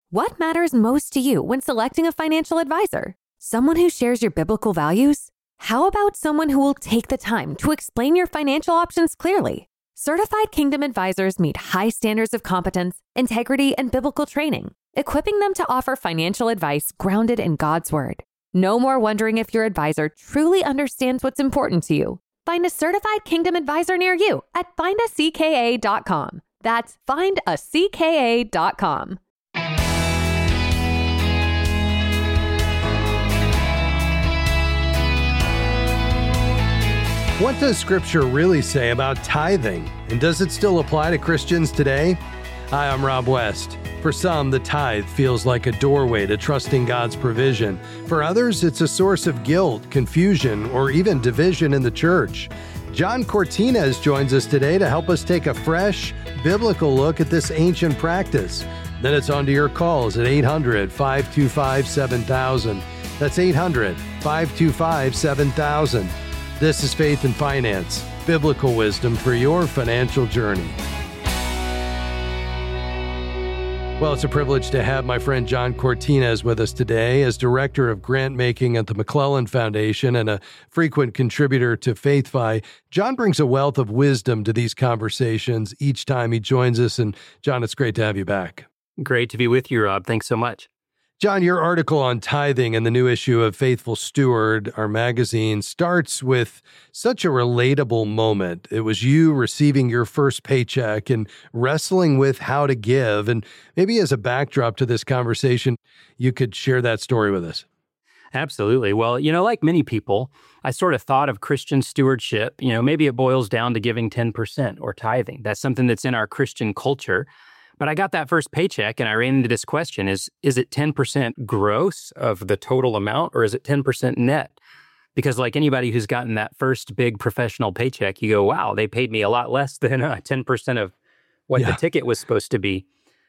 What matters most to you when selecting a financial advisor? Someone who shares your biblical values? How about someone who will take the time to explain your financial options clearly? Certified Kingdom Advisors meet high standards of competence, integrity, and biblical training, equipping them to offer financial advice grounded in God's Word. No more wondering if your advisor truly understands what's important to you. Find a certified Kingdom Advisor near you at findacka.com. That's findacka.com. What does Scripture really say about tithing? And does it still apply to Christians today? Hi, I'm Rob West. For some, the tithe feels like a doorway to trusting God's provision. For others, it's a source of guilt, confusion, or even division in the church. John Cortines joins us today to help us take a fresh, biblical look at this ancient practice. Then it's on to your calls at 800-525-7000. That's 800-525-7000. This is Faith and Finance, biblical wisdom for your financial journey. Well, it's a privilege to have my friend John Cortines with us today as Director of Grant Making at the McClellan Foundation and a frequent contributor to FaithFi. John brings a wealth of wisdom to these conversations each time he joins us. And John, it's great to have you back. Great to be with you, Rob. Thanks so much. John, your article on tithing in the new issue of Faithful Steward, our magazine, starts with such a relatable moment. It was you receiving your first paycheck and wrestling with how to give. And maybe as a backdrop to this conversation, you could share that story with us. Absolutely. Well, like many people, I sort of thought of Christian stewardship, maybe it boils down to giving 10% or tithing. That's something that's in our Christian culture. But I got that first paycheck and I ran into this question, is it 10% gross of the total amount or is it 10% net? Because like anybody who's gotten that first big professional paycheck, you go, wow, they paid me a lot less than 10% of what the ticket was supposed to be.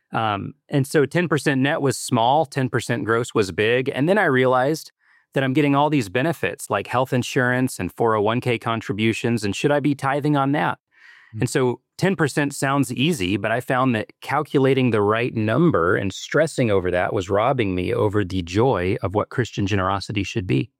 And so 10% net was small, 10% gross was big. And then I realized that I'm getting all these benefits like health insurance and 401k contributions. And should I be tithing on that? And so 10% sounds easy, but I found that calculating the right number and stressing over that was robbing me over the joy of what Christian generosity should be.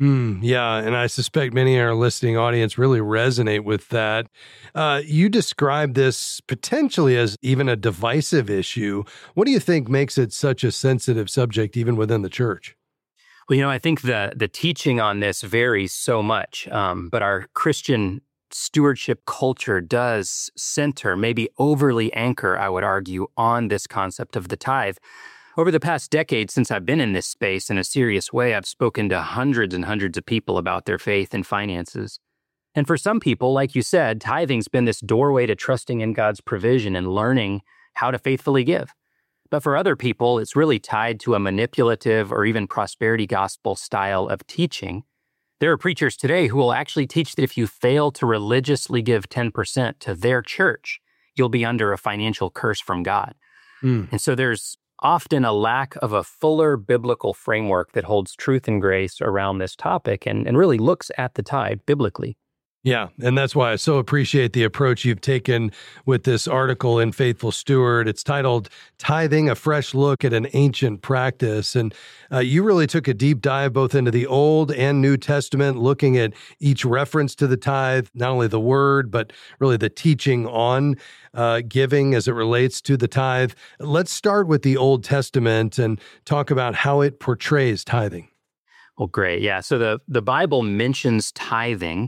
Yeah, and I suspect many in our listening audience really resonate with that. You describe this potentially as even a divisive issue. What do you think makes it such a sensitive subject even within the church? Well, I think the teaching on this varies so much, but our Christian stewardship culture does center, maybe overly anchor, I would argue, on this concept of the tithe. Over the past decade, since I've been in this space in a serious way, I've spoken to hundreds and hundreds of people about their faith and finances. And for some people, like you said, tithing's been this doorway to trusting in God's provision and learning how to faithfully give. But for other people, it's really tied to a manipulative or even prosperity gospel style of teaching. There are preachers today who will actually teach that if you fail to religiously give 10% to their church, you'll be under a financial curse from God. And so there's often a lack of a fuller biblical framework that holds truth and grace around this topic and really looks at the tithe biblically. Yeah, and that's why I so appreciate the approach you've taken with this article in Faithful Steward. It's titled Tithing, a Fresh Look at an Ancient Practice. And you really took a deep dive both into the Old and New Testament, looking at each reference to the tithe, not only the word, but really the teaching on giving as it relates to the tithe. Let's start with the Old Testament and talk about how it portrays tithing. Well, great. Yeah, so the Bible mentions tithing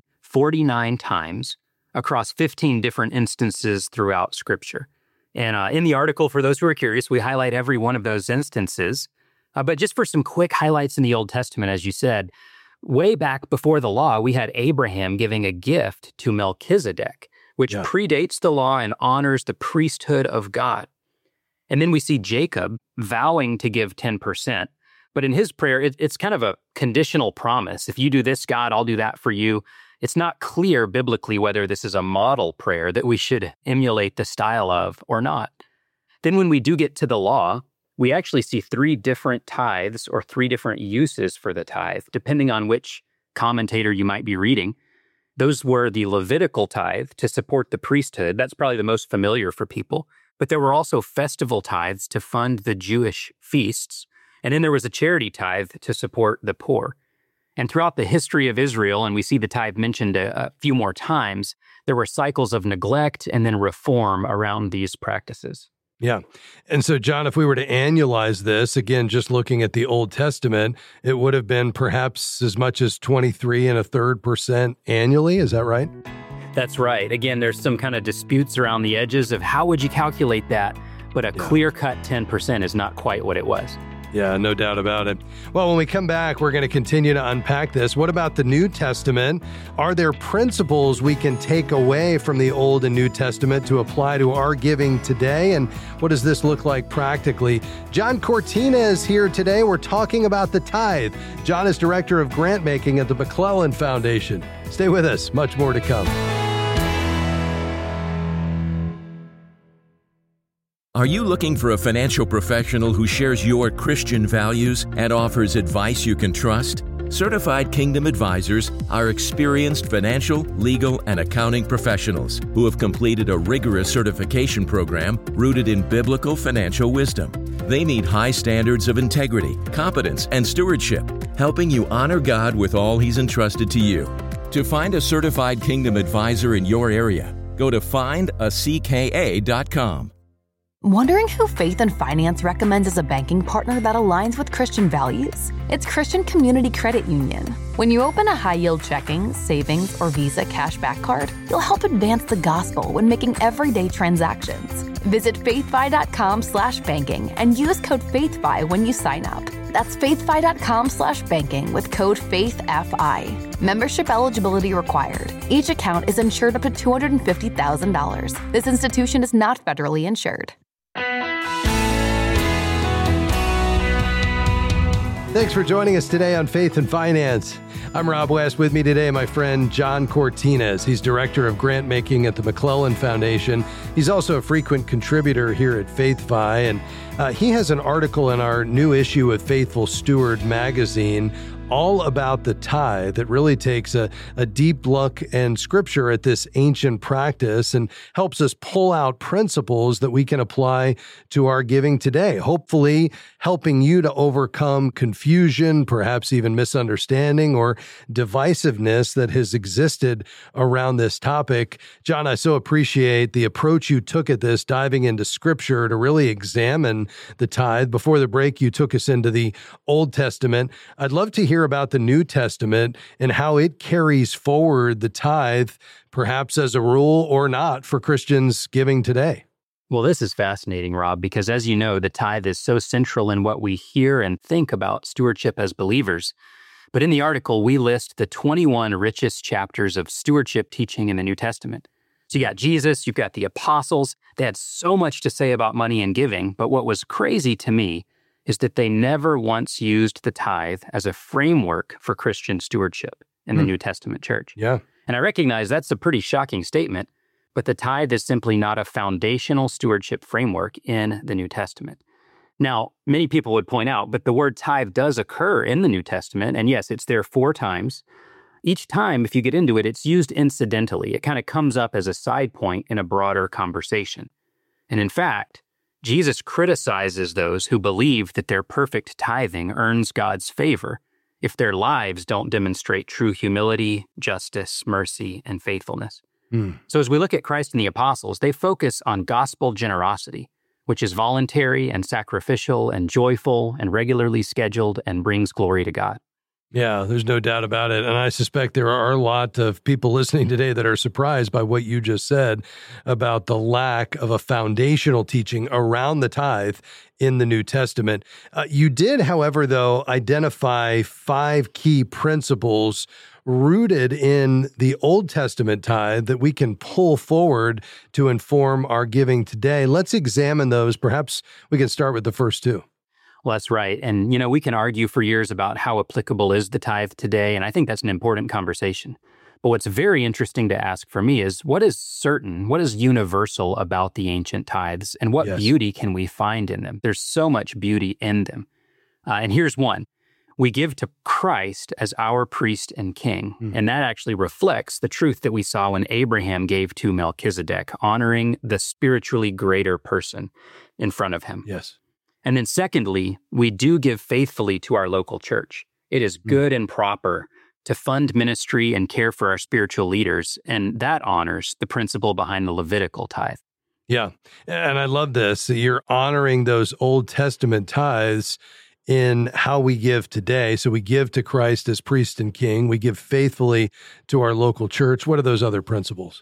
49 times across 15 different instances throughout Scripture. And in the article, for those who are curious, we highlight every one of those instances. But just for some quick highlights in the Old Testament, as you said, way back before the law, we had Abraham giving a gift to Melchizedek, which predates the law and honors the priesthood of God. And then we see Jacob vowing to give 10%. But in his prayer, it's kind of a conditional promise. If you do this, God, I'll do that for you. It's not clear biblically whether this is a model prayer that we should emulate the style of or not. Then when we do get to the law, we actually see 3 different tithes or 3 different uses for the tithe, depending on which commentator you might be reading. Those were the Levitical tithe to support the priesthood. That's probably the most familiar for people. But there were also festival tithes to fund the Jewish feasts, and then there was a charity tithe to support the poor. And throughout the history of Israel, and we see the tithe mentioned a few more times, there were cycles of neglect and then reform around these practices. Yeah. And so, John, if we were to annualize this, again, just looking at the Old Testament, it would have been perhaps as much as 23.33% annually. Is that right? That's right. Again, there's some kind of disputes around the edges of how would you calculate that, but a clear-cut 10% is not quite what it was. Yeah, no doubt about it. Well, when we come back, we're going to continue to unpack this. What about the New Testament? Are there principles we can take away from the Old and New Testament to apply to our giving today? And what does this look like practically? John Cortina is here today. We're talking about the tithe. John is Director of Grant Making at the McClellan Foundation. Stay with us. Much more to come. Are you looking for a financial professional who shares your Christian values and offers advice you can trust? Certified Kingdom Advisors are experienced financial, legal, and accounting professionals who have completed a rigorous certification program rooted in biblical financial wisdom. They meet high standards of integrity, competence, and stewardship, helping you honor God with all He's entrusted to you. To find a certified Kingdom Advisor in your area, go to findacka.com. Wondering who Faith and Finance recommends as a banking partner that aligns with Christian values? It's Christian Community Credit Union. When you open a high-yield checking, savings, or Visa cashback card, you'll help advance the gospel when making everyday transactions. Visit faithfi.com/banking and use code FAITHFI when you sign up. That's faithfi.com/banking with code FAITHFI. Membership eligibility required. Each account is insured up to $250,000. This institution is not federally insured. Thanks for joining us today on Faith and Finance. I'm Rob West. With me today, my friend John Cortines. He's Director of Grant Making at the McClellan Foundation. He's also a frequent contributor here at FaithFi, and he has an article in our new issue of Faithful Steward magazine all about the tithe that really takes a deep look in Scripture at this ancient practice and helps us pull out principles that we can apply to our giving today, hopefully helping you to overcome confusion, perhaps even misunderstanding or divisiveness that has existed around this topic. John, I so appreciate the approach you took at this, diving into Scripture to really examine the tithe. Before the break, you took us into the Old Testament. I'd love to hear about the New Testament and how it carries forward the tithe, perhaps as a rule or not, for Christians giving today. Well, this is fascinating, Rob, because as you know, the tithe is so central in what we hear and think about stewardship as believers. But in the article, we list the 21 richest chapters of stewardship teaching in the New Testament. So you got Jesus, you've got the apostles. They had so much to say about money and giving, but what was crazy to me is that they never once used the tithe as a framework for Christian stewardship in the New Testament church. Yeah. And I recognize that's a pretty shocking statement, but the tithe is simply not a foundational stewardship framework in the New Testament. Now, many people would point out, but the word tithe does occur in the New Testament, and yes, it's there 4 times. Each time, if you get into it, it's used incidentally. It kind of comes up as a side point in a broader conversation. And in fact, Jesus criticizes those who believe that their perfect tithing earns God's favor if their lives don't demonstrate true humility, justice, mercy, and faithfulness. So as we look at Christ and the apostles, they focus on gospel generosity, which is voluntary and sacrificial and joyful and regularly scheduled and brings glory to God. Yeah, there's no doubt about it. And I suspect there are a lot of people listening today that are surprised by what you just said about the lack of a foundational teaching around the tithe in the New Testament. You did, however, though, identify 5 key principles rooted in the Old Testament tithe that we can pull forward to inform our giving today. Let's examine those. Perhaps we can start with the first 2. Well, that's right. And, you know, we can argue for years about how applicable is the tithe today, and I think that's an important conversation. But what's very interesting to ask for me is what is certain, what is universal about the ancient tithes, and what beauty can we find in them? There's so much beauty in them. And here's one. We give to Christ as our priest and king. And that actually reflects the truth that we saw when Abraham gave to Melchizedek, honoring the spiritually greater person in front of him. Yes. And then secondly, we do give faithfully to our local church. It is good and proper to fund ministry and care for our spiritual leaders, and that honors the principle behind the Levitical tithe. Yeah. And I love this. You're honoring those Old Testament tithes in how we give today. So we give to Christ as priest and king. We give faithfully to our local church. What are those other principles?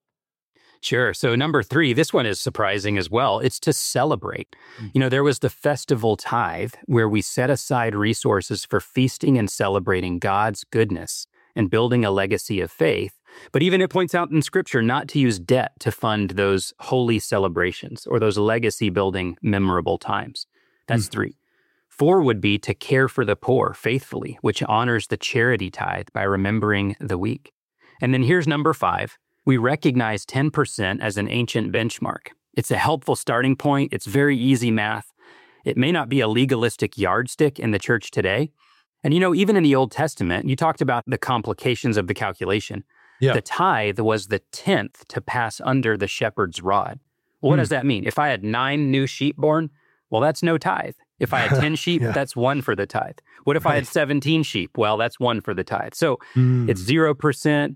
Sure. So number 3, this one is surprising as well. It's to celebrate. There was the festival tithe where we set aside resources for feasting and celebrating God's goodness and building a legacy of faith. But even it points out in Scripture not to use debt to fund those holy celebrations or those legacy-building memorable times. That's 3. 4 would be to care for the poor faithfully, which honors the charity tithe by remembering the weak. And then here's number 5. We recognize 10% as an ancient benchmark. It's a helpful starting point. It's very easy math. It may not be a legalistic yardstick in the church today. And even in the Old Testament, you talked about the complications of the calculation. Yeah. The tithe was the 10th to pass under the shepherd's rod. Well, what does that mean? If I had 9 new sheep born, well, that's no tithe. If I had 10 sheep, that's 1 for the tithe. What if I had 17 sheep? Well, that's 1 for the tithe. So it's 0%, 5%,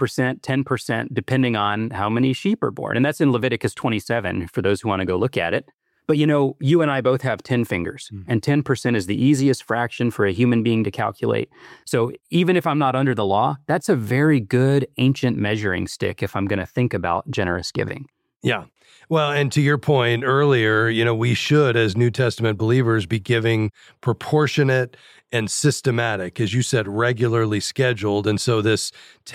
10%, depending on how many sheep are born. And that's in Leviticus 27 for those who want to go look at it. But you and I both have 10 fingers, and 10% is the easiest fraction for a human being to calculate. So even if I'm not under the law, that's a very good ancient measuring stick if I'm going to think about generous giving. Yeah. Well, and to your point earlier, we should, as New Testament believers, be giving proportionate and systematic, as you said, regularly scheduled. And so this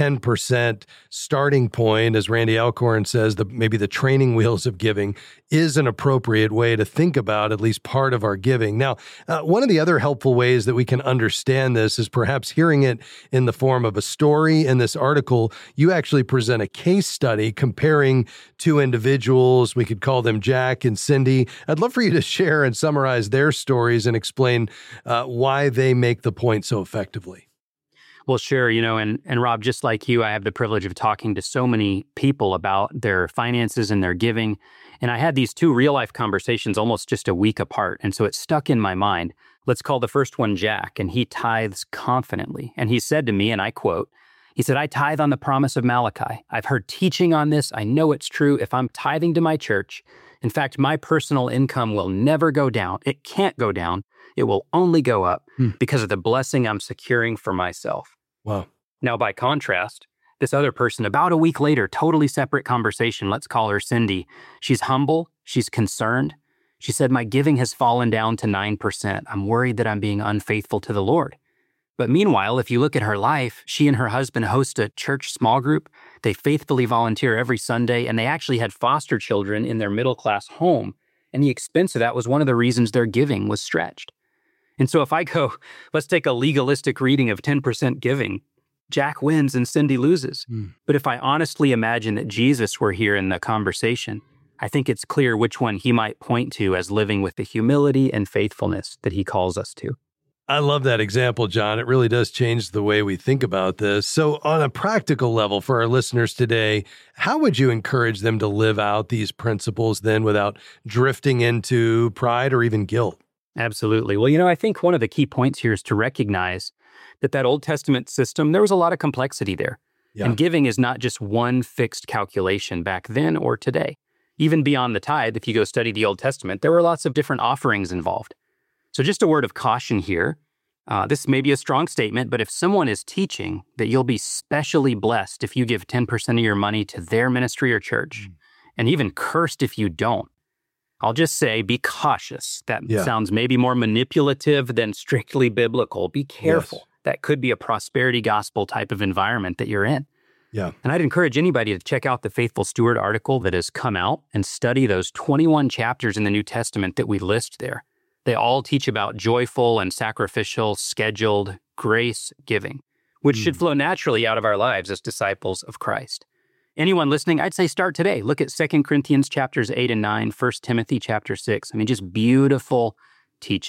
10% starting point, as Randy Alcorn says, maybe the training wheels of giving is an appropriate way to think about at least part of our giving. Now, one of the other helpful ways that we can understand this is perhaps hearing it in the form of a story. In this article, you actually present a case study comparing 2 individuals. We could call them Jack and Cindy. I'd love for you to share and summarize their stories and explain why they make the point so effectively. Well, sure. And Rob, just like you, I have the privilege of talking to so many people about their finances and their giving. And I had these 2 real-life conversations almost just a week apart. And so it stuck in my mind. Let's call the first one Jack, and he tithes confidently. And he said to me, and I quote, he said, "I tithe on the promise of Malachi. I've heard teaching on this. I know it's true. If I'm tithing to my church, in fact, my personal income will never go down. It can't go down. It will only go up because of the blessing I'm securing for myself." Wow. Now, by contrast, this other person, about a week later, totally separate conversation, let's call her Cindy. She's humble. She's concerned. She said, "My giving has fallen down to 9%. I'm worried that I'm being unfaithful to the Lord." But meanwhile, if you look at her life, she and her husband host a church small group. They faithfully volunteer every Sunday, and they actually had foster children in their middle-class home. And the expense of that was one of the reasons their giving was stretched. And so if I go, let's take a legalistic reading of 10% giving, Jack wins and Cindy loses. But if I honestly imagine that Jesus were here in the conversation, I think it's clear which one he might point to as living with the humility and faithfulness that he calls us to. I love that example, John. It really does change the way we think about this. So on a practical level for our listeners today, how would you encourage them to live out these principles then without drifting into pride or even guilt? Absolutely. Well, I think one of the key points here is to recognize that Old Testament system, there was a lot of complexity there. Yeah. And giving is not just one fixed calculation back then or today. Even beyond the tithe, if you go study the Old Testament, there were lots of different offerings involved. So just a word of caution here. This may be a strong statement, but if someone is teaching that you'll be specially blessed if you give 10% of your money to their ministry or church, and even cursed if you don't, I'll just say be cautious. That sounds maybe more manipulative than strictly biblical. Be careful. Yes. That could be a prosperity gospel type of environment that you're in. Yeah. And I'd encourage anybody to check out the Faithful Steward article that has come out and study those 21 chapters in the New Testament that we list there. They all teach about joyful and sacrificial, scheduled grace giving, which should flow naturally out of our lives as disciples of Christ. Anyone listening, I'd say start today. Look at 2 Corinthians chapters 8 and 9, 1 Timothy chapter 6. Just beautiful teaching.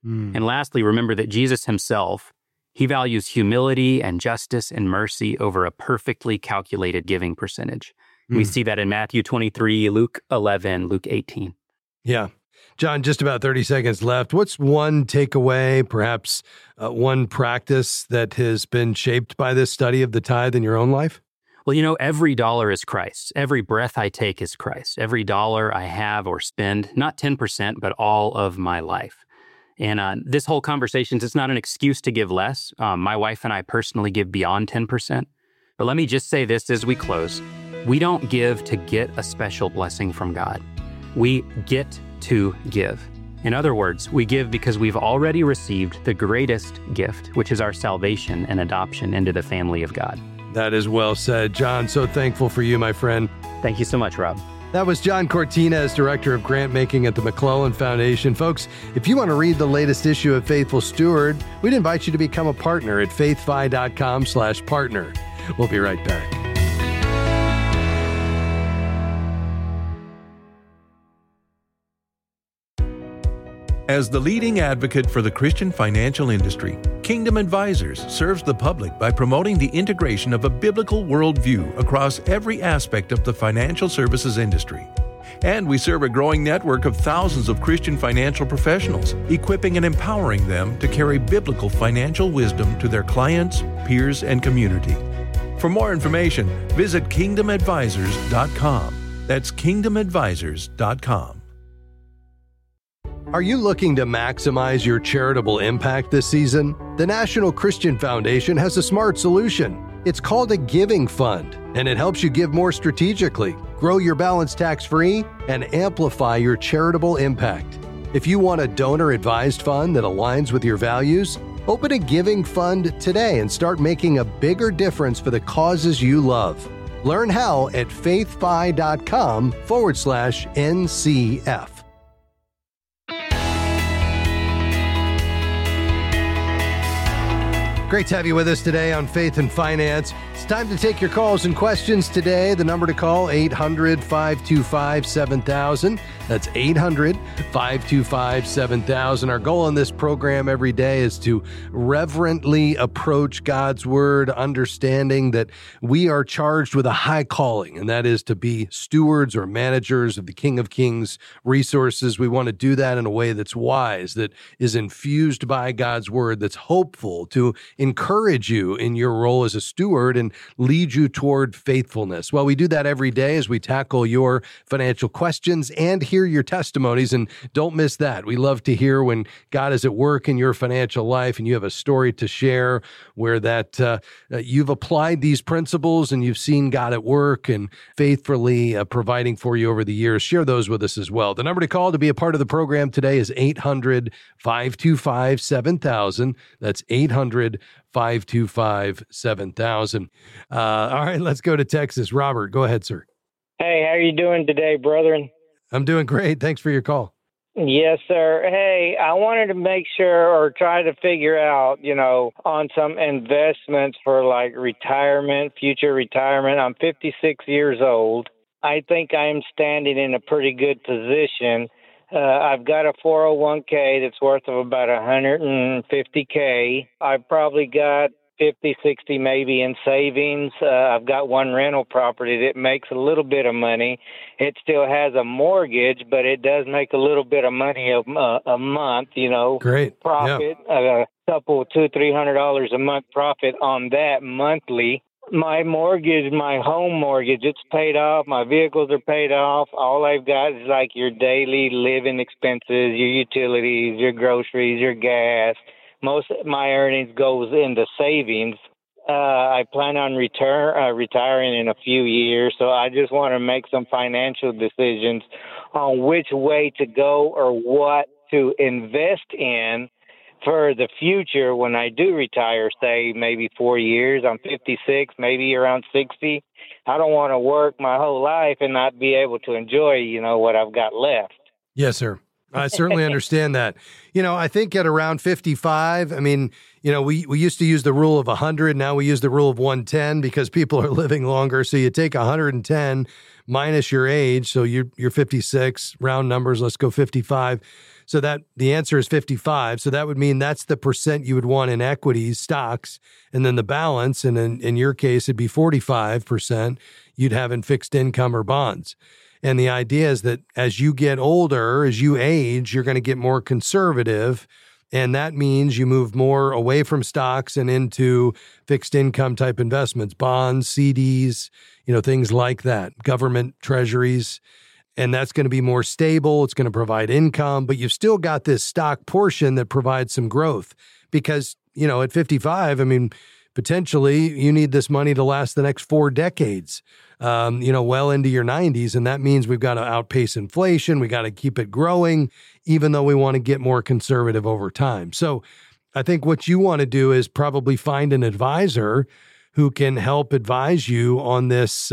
And lastly, remember that Jesus himself, he values humility and justice and mercy over a perfectly calculated giving percentage. We see that in Matthew 23, Luke 11, Luke 18. Yeah. John, just about 30 seconds left. What's one takeaway, perhaps one practice that has been shaped by this study of the tithe in your own life? Well, every dollar is Christ. Every breath I take is Christ. Every dollar I have or spend, not 10%, but all of my life. And this whole conversation, it's not an excuse to give less. My wife and I personally give beyond 10%. But let me just say this as we close. We don't give to get a special blessing from God. We get to give. In other words, we give because we've already received the greatest gift, which is our salvation and adoption into the family of God. That is well said. John, so thankful for you, my friend. Thank you so much, Rob. That was John Cortines, Director of Grant Making at the McClellan Foundation. Folks, if you want to read the latest issue of Faithful Steward, we'd invite you to become a partner at faithfi.com/partner. We'll be right back. As the leading advocate for the Christian financial industry, Kingdom Advisors serves the public by promoting the integration of a biblical worldview across every aspect of the financial services industry. And we serve a growing network of thousands of Christian financial professionals, equipping and empowering them to carry biblical financial wisdom to their clients, peers, and community. For more information, visit kingdomadvisors.com. That's kingdomadvisors.com. Are you looking to maximize your charitable impact this season? The National Christian Foundation has a smart solution. It's called a giving fund, and it helps you give more strategically, grow your balance tax-free, and amplify your charitable impact. If you want a donor-advised fund that aligns with your values, open a giving fund today and start making a bigger difference for the causes you love. Learn how at faithfi.com/NCF. Great to have you with us today on Faith and Finance. It's time to take your calls and questions today. The number to call, 800-525-7000. That's 800-525-7000. Our goal in this program every day is to reverently approach God's Word, understanding that we are charged with a high calling, and that is to be stewards or managers of the King of Kings resources. We want to do that in a way that's wise, that is infused by God's Word, that's hopeful, to encourage you in your role as a steward and lead you toward faithfulness. Well, we do that every day as we tackle your financial questions and hear your testimonies. And don't miss that. We love to hear when God is at work in your financial life and you have a story to share where that you've applied these principles and you've seen God at work and faithfully providing for you over the years. Share those with us as well. The number to call to be a part of the program today is 800-525-7000. That's 800-525-7000. All right, let's go to Texas. Robert, go ahead, sir. Hey, how are you doing today, brethren? I'm doing great. Thanks for your call. Yes, sir. Hey, I wanted to make sure or try to figure out, on some investments for like retirement, future retirement. I'm 56 years old. I think I'm standing in a pretty good position. I've got a 401k that's worth of about $150K. I've probably got 50, 60 maybe in savings. I've got one rental property that makes a little bit of money. It still has a mortgage, but it does make a little bit of money a month, Great. Profit, Yeah. a couple, $200-300 a month profit on that monthly. My mortgage, my home mortgage, it's paid off. My vehicles are paid off. All I've got is like your daily living expenses, your utilities, your groceries, your gas. Most of my earnings goes into savings. I plan on retiring in a few years, so I just want to make some financial decisions on which way to go or what to invest in for the future when I do retire, say maybe 4 years. I'm 56, maybe around 60. I don't want to work my whole life and not be able to enjoy, what I've got left. Yes, sir. I certainly understand that. I think at around 55, we used to use the rule of 100. Now we use the rule of 110 because people are living longer. So you take 110 minus your age. So you're 56, round numbers, let's go 55. So that the answer is 55. So that would mean that's the percent you would want in equities, stocks, and then the balance, and in your case, it'd be 45% you'd have in fixed income or bonds. And the idea is that as you get older, as you age, you're going to get more conservative. And that means you move more away from stocks and into fixed income type investments, bonds, CDs, things like that, government treasuries. And that's going to be more stable. It's going to provide income, but you've still got this stock portion that provides some growth because, at 55, potentially you need this money to last the next 4 decades, well into your 90s. And that means we've got to outpace inflation. We got to keep it growing, even though we want to get more conservative over time. So I think what you want to do is probably find an advisor who can help advise you on this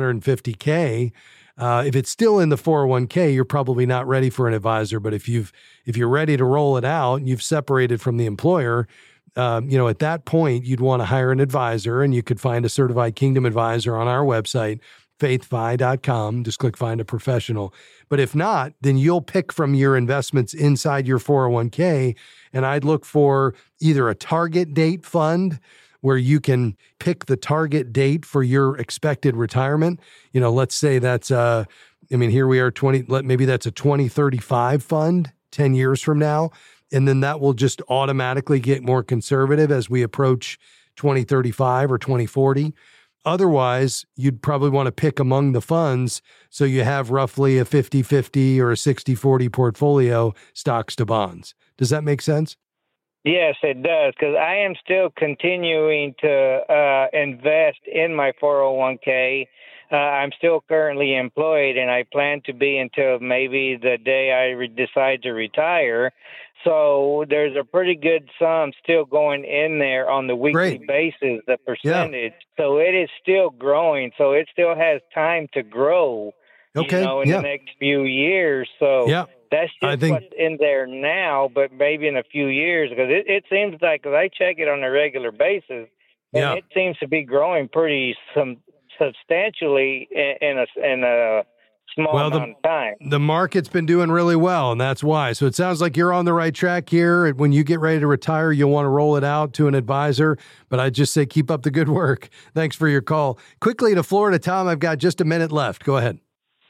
$150K. If it's still in the 401k, you're probably not ready for an advisor. But if you're ready to roll it out and you've separated from the employer, at that point, you'd want to hire an advisor, and you could find a certified Kingdom advisor on our website, faithfi.com. Just click Find a Professional. But if not, then you'll pick from your investments inside your 401k, and I'd look for either a target date fund where you can pick the target date for your expected retirement. Let's say that's, here we are, maybe that's a 2035 fund 10 years from now. And then that will just automatically get more conservative as we approach 2035 or 2040. Otherwise, you'd probably want to pick among the funds so you have roughly a 50-50 or a 60-40 portfolio, stocks to bonds. Does that make sense? Yes, it does, because I am still continuing to invest in my 401k. I'm still currently employed, and I plan to be until maybe the day I decide to retire. So there's a pretty good sum still going in there on the weekly basis, the percentage. Yeah. So it is still growing. So it still has time to grow, in the next few years. So that's just what's in there now, but maybe in a few years, because it seems like, because I check it on a regular basis, and it seems to be growing pretty substantially in a small amount of time. The market's been doing really well, and that's why. So it sounds like you're on the right track here. When you get ready to retire, you'll want to roll it out to an advisor, but I just say keep up the good work. Thanks for your call. Quickly to Florida, Tom, I've got just a minute left. Go ahead.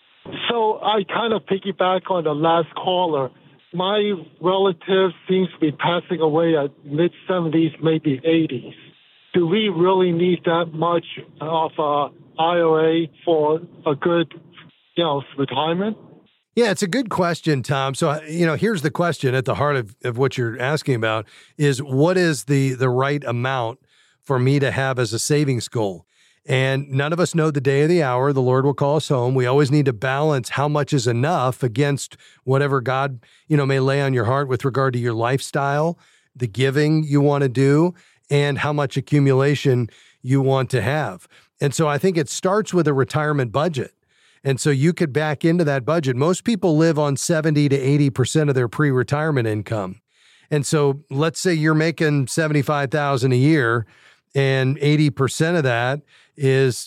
So I kind of piggyback on the last caller. My relative seems to be passing away at mid-70s, maybe 80s. Do we really need that much of a IRA for a good, retirement? Yeah, it's a good question, Tom. So, here's the question at the heart of what you're asking about is what is the right amount for me to have as a savings goal? And none of us know the day or the hour. The Lord will call us home. We always need to balance how much is enough against whatever God, may lay on your heart with regard to your lifestyle, the giving you want to do, and how much accumulation you want to have. And so I think it starts with a retirement budget. And so you could back into that budget. Most people live on 70 to 80% of their pre-retirement income. And so let's say you're making $75,000 a year and 80% of that is,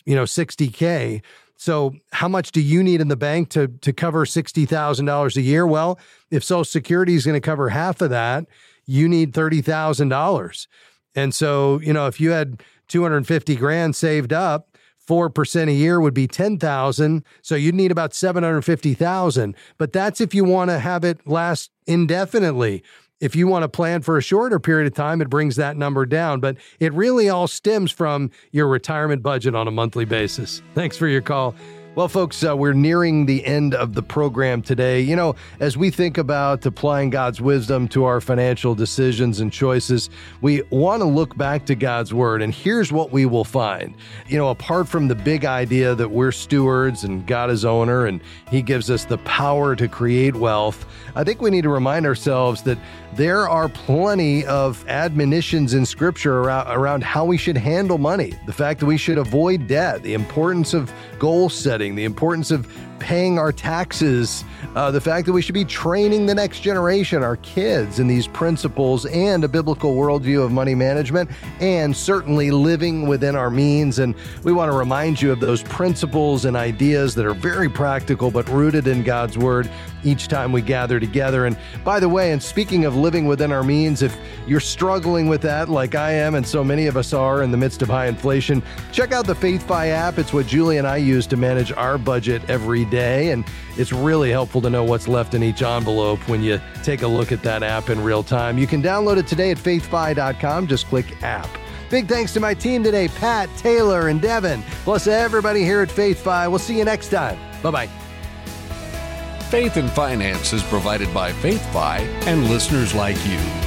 $60K. So how much do you need in the bank to cover $60,000 a year? Well, if Social Security is going to cover half of that, you need $30,000. And so, if you had $250,000 saved up, 4% a year would be $10,000. So you'd need about $750,000. But that's if you want to have it last indefinitely. If you want to plan for a shorter period of time, it brings that number down. But it really all stems from your retirement budget on a monthly basis. Thanks for your call. Well, folks, we're nearing the end of the program today. As we think about applying God's wisdom to our financial decisions and choices, we want to look back to God's word. And here's what we will find. Apart from the big idea that we're stewards and God is owner and he gives us the power to create wealth, I think we need to remind ourselves that there are plenty of admonitions in Scripture around how we should handle money, the fact that we should avoid debt, the importance of goal setting, the importance of paying our taxes, the fact that we should be training the next generation, our kids, in these principles and a biblical worldview of money management, and certainly living within our means. And we want to remind you of those principles and ideas that are very practical but rooted in God's Word each time we gather together. And by the way, and speaking of living within our means, if you're struggling with that like I am and so many of us are in the midst of high inflation, check out the FaithFi app. It's what Julie and I use to manage our budget every day, and it's really helpful to know what's left in each envelope when you take a look at that app in real time. You can download it today at faithfi.com. Just click app. Big thanks to my team today, Pat, Taylor, and Devin, plus everybody here at FaithFi. We'll see you next time. Bye-bye. Faith and Finance is provided by FaithFi and listeners like you.